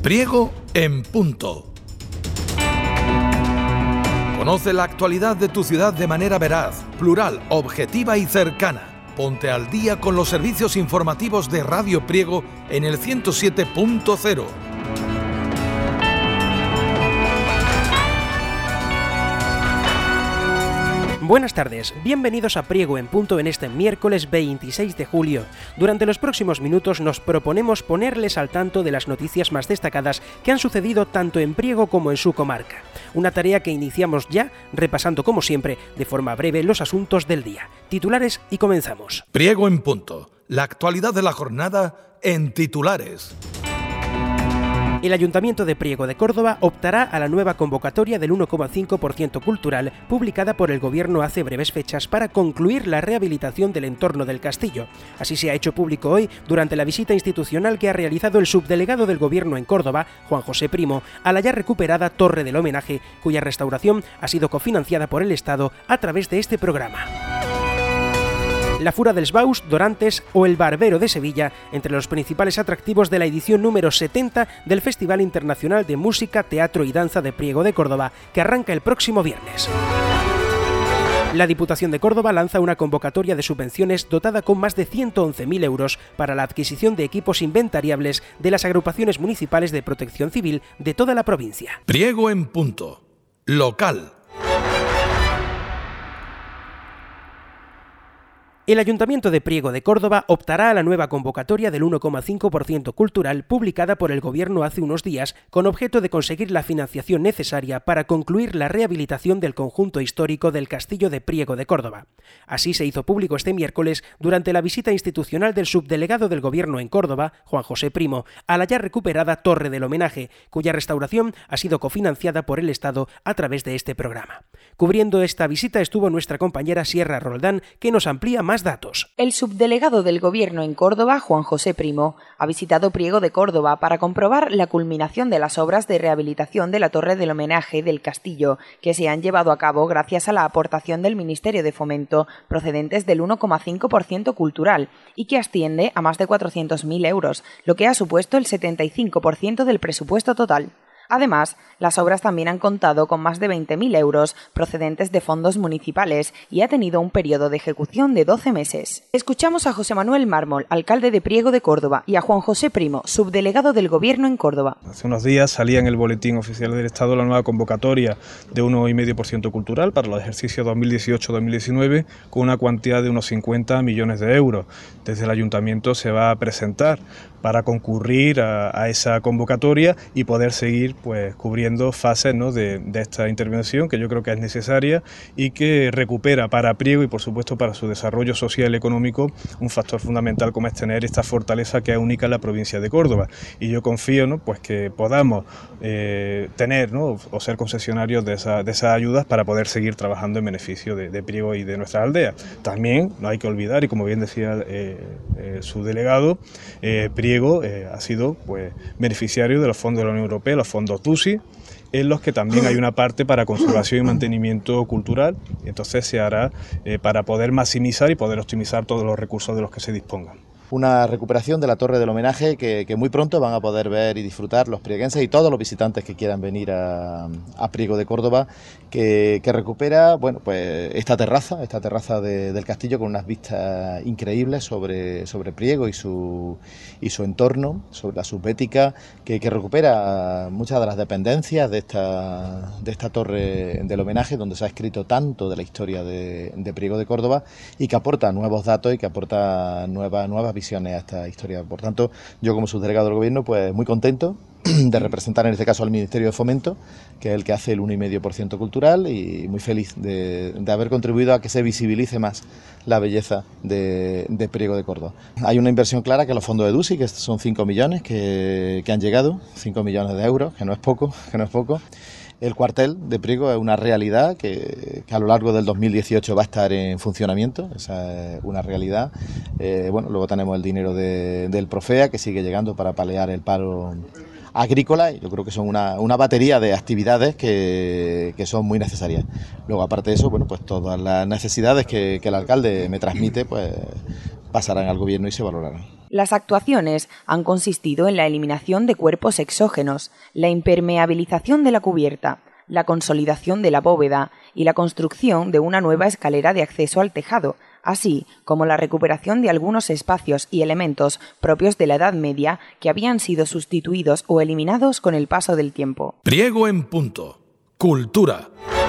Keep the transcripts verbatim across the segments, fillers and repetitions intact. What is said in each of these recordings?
Priego en punto. Conoce la actualidad de tu ciudad de manera veraz, plural, objetiva y cercana. Ponte al día con los servicios informativos de Radio Priego en el ciento siete punto cero. Buenas tardes, bienvenidos a Priego en punto en este miércoles veintiséis de julio. Durante los próximos minutos nos proponemos ponerles al tanto de las noticias más destacadas que han sucedido tanto en Priego como en su comarca. Una tarea que iniciamos ya, repasando como siempre, de forma breve los asuntos del día. Titulares y comenzamos. Priego en punto, la actualidad de la jornada en titulares. El Ayuntamiento de Priego de Córdoba optará a la nueva convocatoria del uno coma cinco por ciento cultural publicada por el Gobierno hace breves fechas para concluir la rehabilitación del entorno del castillo. Así se ha hecho público hoy durante la visita institucional que ha realizado el subdelegado del Gobierno en Córdoba, Juan José Primo, a la ya recuperada Torre del Homenaje, cuya restauración ha sido cofinanciada por el Estado a través de este programa. La Fura dels Baus, Dorantes o el Barbero de Sevilla, entre los principales atractivos de la edición número setenta del Festival Internacional de Música, Teatro y Danza de Priego de Córdoba, que arranca el próximo viernes. La Diputación de Córdoba lanza una convocatoria de subvenciones dotada con más de ciento once mil euros para la adquisición de equipos inventariables de las agrupaciones municipales de protección civil de toda la provincia. Priego en punto. Local. El Ayuntamiento de Priego de Córdoba optará a la nueva convocatoria del uno coma cinco por ciento cultural publicada por el Gobierno hace unos días con objeto de conseguir la financiación necesaria para concluir la rehabilitación del conjunto histórico del Castillo de Priego de Córdoba. Así se hizo público este miércoles durante la visita institucional del subdelegado del Gobierno en Córdoba, Juan José Primo, a la ya recuperada Torre del Homenaje, cuya restauración ha sido cofinanciada por el Estado a través de este programa. Cubriendo esta visita estuvo nuestra compañera Sierra Roldán, que nos amplía más datos. El subdelegado del Gobierno en Córdoba, Juan José Primo, ha visitado Priego de Córdoba para comprobar la culminación de las obras de rehabilitación de la Torre del Homenaje del Castillo, que se han llevado a cabo gracias a la aportación del Ministerio de Fomento procedentes del uno coma cinco por ciento cultural y que asciende a más de cuatrocientos mil euros, lo que ha supuesto el setenta y cinco por ciento del presupuesto total. Además, las obras también han contado con más de veinte mil euros procedentes de fondos municipales y ha tenido un periodo de ejecución de doce meses. Escuchamos a José Manuel Mármol, alcalde de Priego de Córdoba, y a Juan José Primo, subdelegado del Gobierno en Córdoba. Hace unos días salía en el Boletín Oficial del Estado la nueva convocatoria de uno coma cinco por ciento cultural para los ejercicios dos mil dieciocho dos mil diecinueve con una cuantía de unos cincuenta millones de euros. Desde el Ayuntamiento se va a presentar para concurrir a, a esa convocatoria y poder seguir pues cubriendo fases, ¿no?, de, de esta intervención que yo creo que es necesaria y que recupera para Priego y por supuesto para su desarrollo social y económico un factor fundamental como es tener esta fortaleza que es única en la provincia de Córdoba. Y yo confío, ¿no?, pues que podamos eh, tener, ¿no?, o ser concesionarios de, esa, de esas ayudas para poder seguir trabajando en beneficio de, de Priego y de nuestras aldeas. También no hay que olvidar, y como bien decía eh, eh, su delegado, eh, Priego Priego eh, ha sido pues beneficiario de los fondos de la Unión Europea, los fondos T U S I, en los que también hay una parte para conservación y mantenimiento cultural, y entonces se hará eh, para poder maximizar y poder optimizar todos los recursos de los que se dispongan. Una recuperación de la Torre del Homenaje que, que muy pronto van a poder ver y disfrutar los prieguenses y todos los visitantes que quieran venir a, a Priego de Córdoba, que, que recupera bueno, pues esta terraza, esta terraza de, del castillo con unas vistas increíbles sobre, sobre Priego y su, y su entorno, sobre la subbética, que, que recupera muchas de las dependencias de esta, de esta Torre del Homenaje, donde se ha escrito tanto de la historia de, de Priego de Córdoba y que aporta nuevos datos y que aporta nuevas, nuevas visiones a esta historia. Por tanto, yo como subdelegado del Gobierno, pues muy contento de representar en este caso al Ministerio de Fomento, que es el que hace el uno coma cinco por ciento cultural, y muy feliz de, de haber contribuido a que se visibilice más la belleza de, de Priego de Córdoba. Hay una inversión clara que los fondos de D U S I, que son cinco millones que, que han llegado, cinco millones de euros, que no es poco, que no es poco. El cuartel de Priego es una realidad que, que a lo largo del dos mil dieciocho va a estar en funcionamiento, esa es una realidad. Eh, bueno, luego tenemos el dinero de, del Profea, que sigue llegando para paliar el paro agrícola, y yo creo que son una, una batería de actividades que, que son muy necesarias. Luego, aparte de eso, bueno, pues todas las necesidades que, que el alcalde me transmite, pues pasarán al Gobierno y se valorarán. Las actuaciones han consistido en la eliminación de cuerpos exógenos, la impermeabilización de la cubierta, la consolidación de la bóveda y la construcción de una nueva escalera de acceso al tejado, así como la recuperación de algunos espacios y elementos propios de la Edad Media que habían sido sustituidos o eliminados con el paso del tiempo. Priego en punto. Cultura.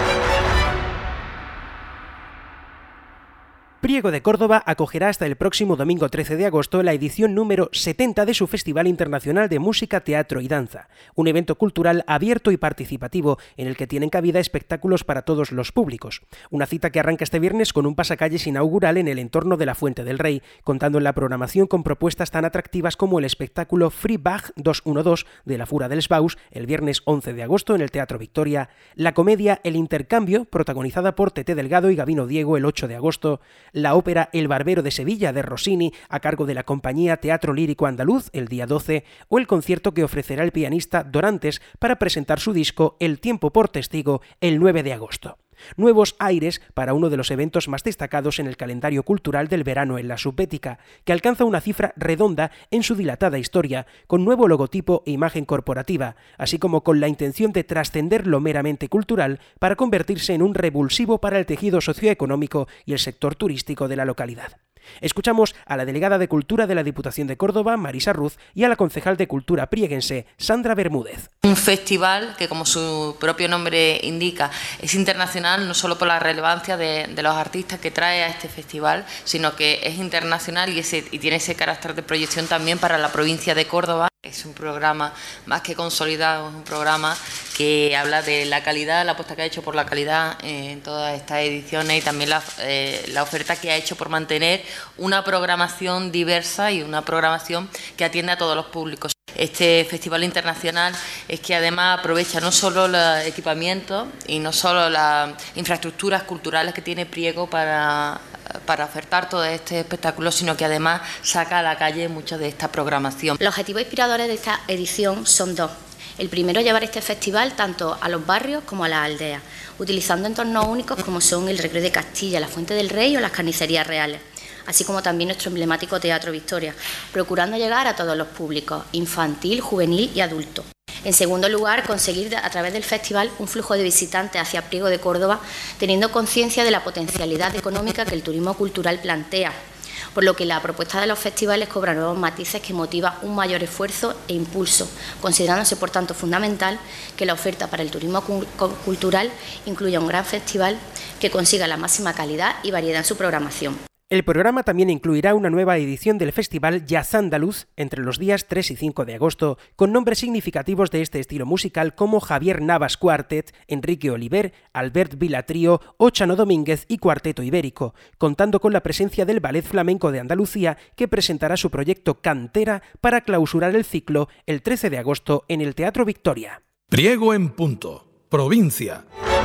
Priego de Córdoba acogerá hasta el próximo domingo trece de agosto la edición número setenta de su Festival Internacional de Música, Teatro y Danza, un evento cultural abierto y participativo en el que tienen cabida espectáculos para todos los públicos. Una cita que arranca este viernes con un pasacalles inaugural en el entorno de la Fuente del Rey, contando en la programación con propuestas tan atractivas como el espectáculo Free Bach doscientos doce de la Fura dels Baus el viernes once de agosto en el Teatro Victoria, la comedia El Intercambio, protagonizada por Tete Delgado y Gabino Diego el ocho de agosto, la ópera El Barbero de Sevilla de Rossini a cargo de la compañía Teatro Lírico Andaluz el día doce o el concierto que ofrecerá el pianista Dorantes para presentar su disco El Tiempo por Testigo el nueve de agosto. Nuevos aires para uno de los eventos más destacados en el calendario cultural del verano en la Subbética, que alcanza una cifra redonda en su dilatada historia, con nuevo logotipo e imagen corporativa, así como con la intención de trascender lo meramente cultural para convertirse en un revulsivo para el tejido socioeconómico y el sector turístico de la localidad. Escuchamos a la delegada de Cultura de la Diputación de Córdoba, Marisa Ruz, y a la concejal de Cultura prieguense, Sandra Bermúdez. Un festival que, como su propio nombre indica, es internacional no solo por la relevancia de, de los artistas que trae a este festival, sino que es internacional y, ese, y tiene ese carácter de proyección también para la provincia de Córdoba. Es un programa más que consolidado, es un programa que habla de la calidad, la apuesta que ha hecho por la calidad en todas estas ediciones y también la, eh, la oferta que ha hecho por mantener una programación diversa y una programación que atiende a todos los públicos. Este festival internacional es que además aprovecha no solo los equipamientos y no solo las infraestructuras culturales que tiene Priego para, para ofertar todo este espectáculo, sino que además saca a la calle mucha de esta programación. Los objetivos inspiradores de esta edición son dos. El primero, llevar este festival tanto a los barrios como a las aldeas, utilizando entornos únicos como son el Recreo de Castilla, la Fuente del Rey o las carnicerías reales, así como también nuestro emblemático Teatro Victoria, procurando llegar a todos los públicos, infantil, juvenil y adulto. En segundo lugar, conseguir a través del festival un flujo de visitantes hacia Priego de Córdoba, teniendo conciencia de la potencialidad económica que el turismo cultural plantea, por lo que la propuesta de los festivales cobra nuevos matices que motiva un mayor esfuerzo e impulso, considerándose por tanto fundamental que la oferta para el turismo cultural incluya un gran festival que consiga la máxima calidad y variedad en su programación. El programa también incluirá una nueva edición del Festival Jazz Andaluz entre los días tres y cinco de agosto, con nombres significativos de este estilo musical como Javier Navas Quartet, Enrique Oliver, Albert Vila Trío o Chano Domínguez y Cuarteto Ibérico, contando con la presencia del Ballet Flamenco de Andalucía, que presentará su proyecto Cantera para clausurar el ciclo el trece de agosto en el Teatro Victoria. Priego en punto. Provincia.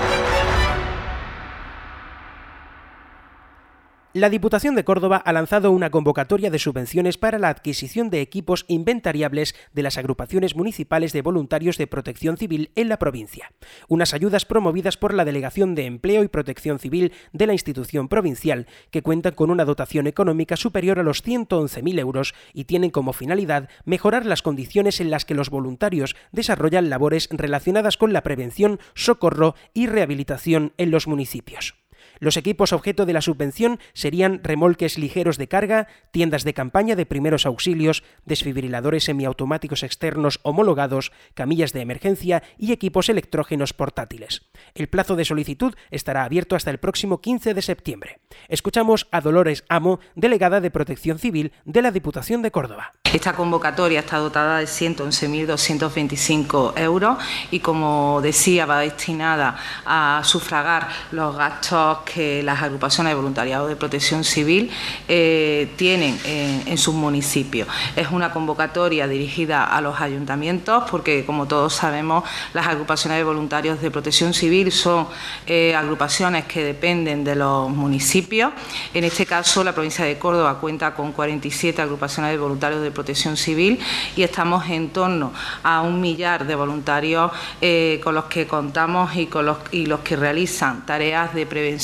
La Diputación de Córdoba ha lanzado una convocatoria de subvenciones para la adquisición de equipos inventariables de las agrupaciones municipales de voluntarios de protección civil en la provincia. Unas ayudas promovidas por la Delegación de Empleo y Protección Civil de la institución provincial, que cuentan con una dotación económica superior a los ciento once mil euros y tienen como finalidad mejorar las condiciones en las que los voluntarios desarrollan labores relacionadas con la prevención, socorro y rehabilitación en los municipios. Los equipos objeto de la subvención serían remolques ligeros de carga, tiendas de campaña de primeros auxilios, desfibriladores semiautomáticos externos homologados, camillas de emergencia y equipos electrógenos portátiles. El plazo de solicitud estará abierto hasta el próximo quince de septiembre. Escuchamos a Dolores Amo, delegada de Protección Civil de la Diputación de Córdoba. Esta convocatoria está dotada de ciento once mil doscientos veinticinco euros y, como decía, va destinada a sufragar los gastos que las agrupaciones de voluntariado de protección civil eh, tienen en, en sus municipios. Es una convocatoria dirigida a los ayuntamientos porque, como todos sabemos, las agrupaciones de voluntarios de protección civil son eh, agrupaciones que dependen de los municipios. En este caso, la provincia de Córdoba cuenta con cuarenta y siete agrupaciones de voluntarios de protección civil y estamos en torno a un millar de voluntarios eh, con los que contamos y con los, y los que realizan tareas de prevención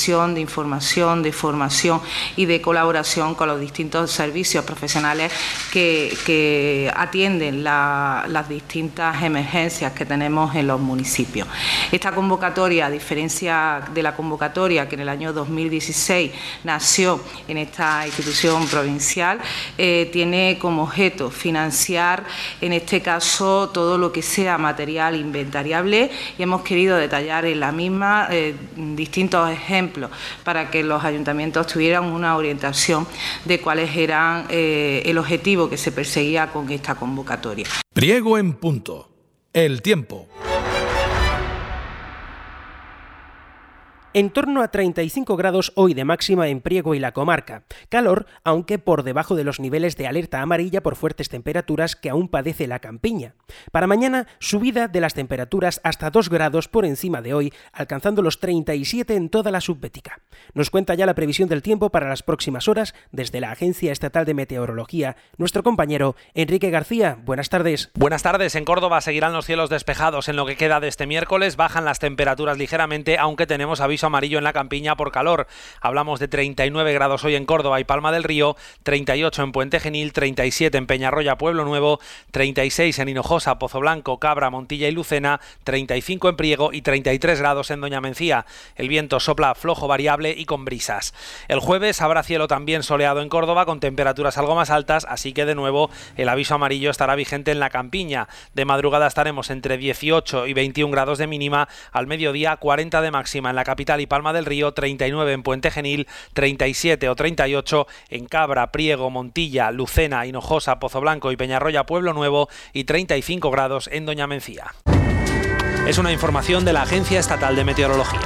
difusión, de información, de formación y de colaboración con los distintos servicios profesionales que, que atienden la, las distintas emergencias que tenemos en los municipios. Esta convocatoria, a diferencia de la convocatoria que en el año dos mil dieciséis nació en esta institución provincial, eh, tiene como objeto financiar, en este caso, todo lo que sea material inventariable, y hemos querido detallar en la misma eh, distintos ejemplos para que los ayuntamientos tuvieran una orientación de cuáles eran eh, el objetivo que se perseguía con esta convocatoria. Priego en punto. El tiempo. En torno a treinta y cinco grados hoy de máxima en Priego y la comarca. Calor, aunque por debajo de los niveles de alerta amarilla por fuertes temperaturas que aún padece la campiña. Para mañana, subida de las temperaturas hasta dos grados por encima de hoy, alcanzando los treinta y siete en toda la subbética. Nos cuenta ya la previsión del tiempo para las próximas horas desde la Agencia Estatal de Meteorología, nuestro compañero Enrique García. Buenas tardes. Buenas tardes. En Córdoba seguirán los cielos despejados en lo que queda de este miércoles. Bajan las temperaturas ligeramente, aunque tenemos aviso amarillo en la campiña por calor. Hablamos de treinta y nueve grados hoy en Córdoba y Palma del Río, treinta y ocho en Puente Genil, treinta y siete en Peñarroya, Pueblo Nuevo, treinta y seis en Hinojosa, Pozo Blanco, Cabra, Montilla y Lucena, treinta y cinco en Priego y treinta y tres grados en Doña Mencía. El viento sopla flojo variable y con brisas. El jueves habrá cielo también soleado en Córdoba con temperaturas algo más altas, así que de nuevo el aviso amarillo estará vigente en la campiña. De madrugada estaremos entre dieciocho y veintiún grados de mínima, al mediodía cuarenta de máxima en la capital y Palma del Río, treinta y nueve en Puente Genil, treinta y siete o treinta y ocho en Cabra, Priego, Montilla, Lucena, Hinojosa, Pozo Blanco y Peñarroya, Pueblo Nuevo, y treinta y cinco grados en Doña Mencía. Es una información de la Agencia Estatal de Meteorología.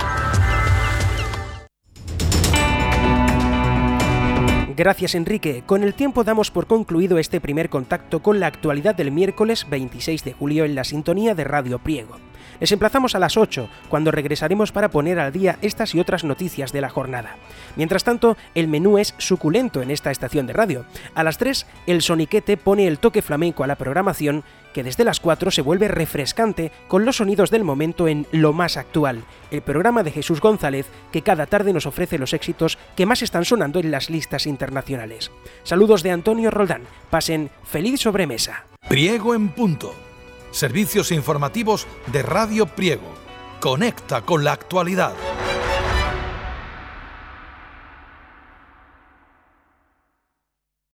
Gracias, Enrique. Con el tiempo damos por concluido este primer contacto con la actualidad del miércoles veintiséis de julio en la sintonía de Radio Priego. Les emplazamos a las ocho, cuando regresaremos para poner al día estas y otras noticias de la jornada. Mientras tanto, el menú es suculento en esta estación de radio. A las tres, el soniquete pone el toque flamenco a la programación, que desde las cuatro se vuelve refrescante con los sonidos del momento en Lo Más Actual, el programa de Jesús González que cada tarde nos ofrece los éxitos que más están sonando en las listas internacionales. Saludos de Antonio Roldán. Pasen feliz sobremesa. Priego en punto. Servicios informativos de Radio Priego. Conecta con la actualidad.